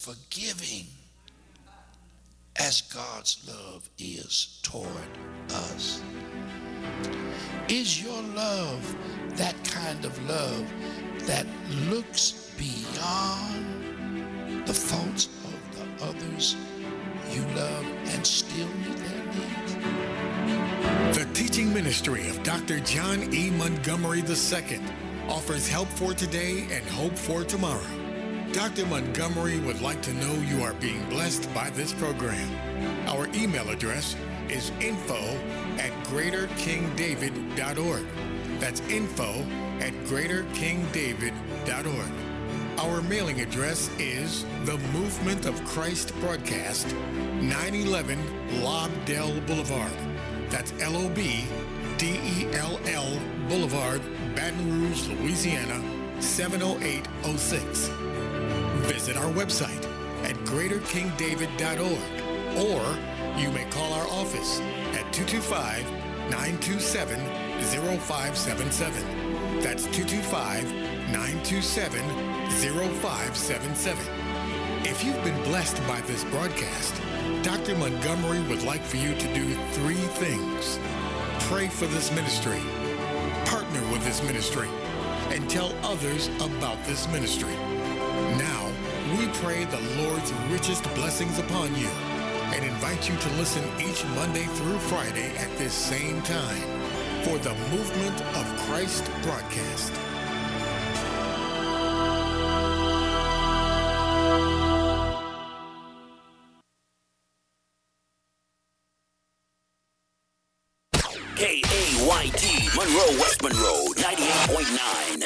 forgiving as God's love is toward us? Is your love that kind of love that looks beyond the faults of the others you love and still meet their needs? The teaching ministry of Dr. John E. Montgomery II offers help for today and hope for tomorrow. Dr. Montgomery would like to know you are being blessed by this program. Our email address is info@greaterkingdavid.org. That's info@greaterkingdavid.org. Our mailing address is The Movement of Christ Broadcast, 911 Lobdell Boulevard. That's LOBDELL Boulevard, Baton Rouge, Louisiana, 70806. Visit our website at greaterkingdavid.org, or you may call our office at 225-927-0577. That's 225-927-0577. If you've been blessed by this broadcast, Dr. Montgomery would like for you to do 3 things. Pray for this ministry, partner with this ministry, and tell others about this ministry. Now, we pray the Lord's richest blessings upon you and invite you to listen each Monday through Friday at this same time for the Movement of Christ broadcast. KAYT, Monroe, West Monroe, 98.9.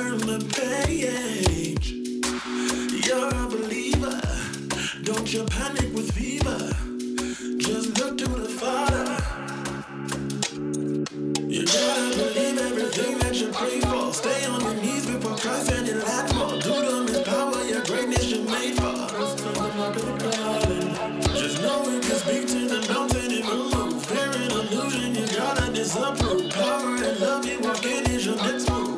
turn the page. You're a believer. Don't you panic with fever. Just look to the Father. You gotta believe everything that you pray for. Stay on your knees before Christ and you'll have more. Do them His power, your greatness you're made for. Just know you can speak to the mountain and move. Fear and illusion, you gotta disapprove. Power and love you walk in is your next move.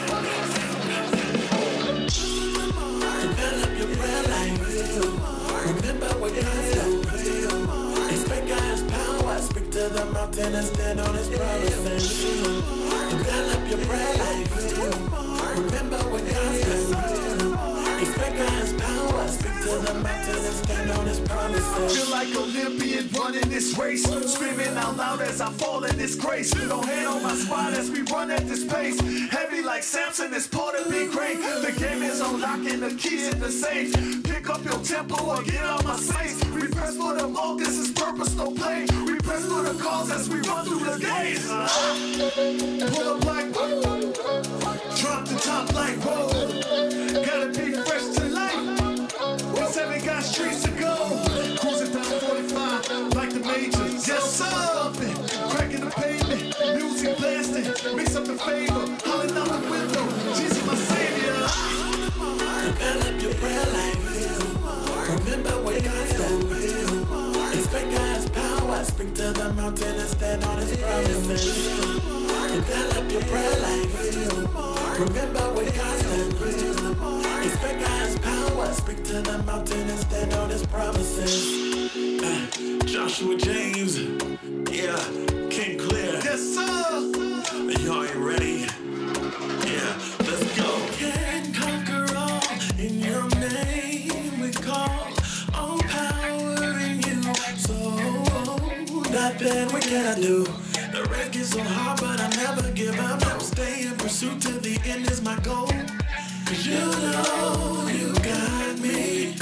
Develop your prayer life. Remember what God's done. Expect God's power. Speak to the mountain and stand on His promises. Develop your prayer life. Remember what God's done. Expect God's power. Speak to the mountain and stand on His promises. Feel like Olympian running this race, screaming out loud as I fall in this grace. No hand on my spine as we run at this pace. Heavy like Samson, it's part of being great. The game is unlocking the keys in the safe. Pick up your tempo or get out my space. We press for the mark, this is purpose, no play. We press for the cause as we run through the gates. Pull up like whoa, drop the top like whoa. Gotta be fresh to life. Cause heaven got streets to go. Cruising down 45 like the majors. Yes, sir. Bumping, cracking the pavement. Music blasting. Mix up the favor. Hollering out the window. Jesus, my savior. Develop your prayer life. Remember what God's done. Expect God's power. Speak to the mountain and stand on His promises. Develop your prayer life. Remember what God's done. Expect God's power. Speak to the mountain and stand on His promises. Joshua James, yeah, King Clear. Yes, sir. Y'all ain't ready? Yeah, let's go. Can conquer all in your name. We call all power in you. So nothing we cannot do. The race gets so hard, but I never give up. I will stay in pursuit to the end is my goal. Cause you know you got me.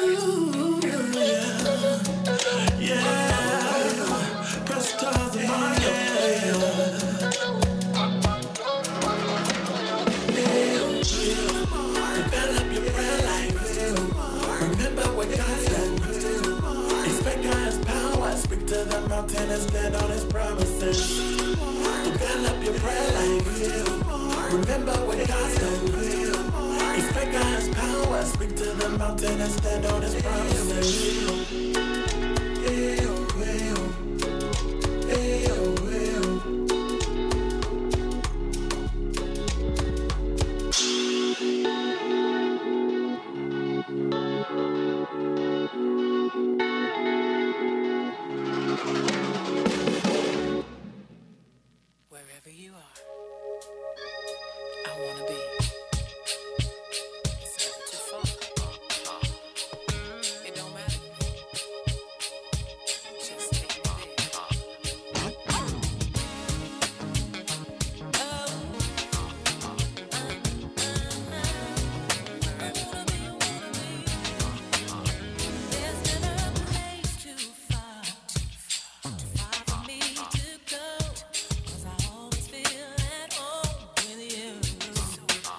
Yeah. Press stars in my Develop your prayer life. Remember what God's done. Expect God's power. Speak to the mountain and stand on His promises. Develop your prayer life. Remember what God's done. Expect God's power. Speak to the mountain and stand on His promises. Wherever you are, I wanna be. It's never too far. It don't matter to me. Just take me there. There's never a place too far for me to go. 'Cause I always feel at home with you.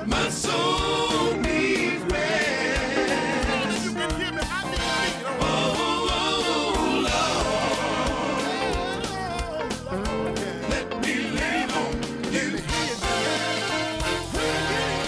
My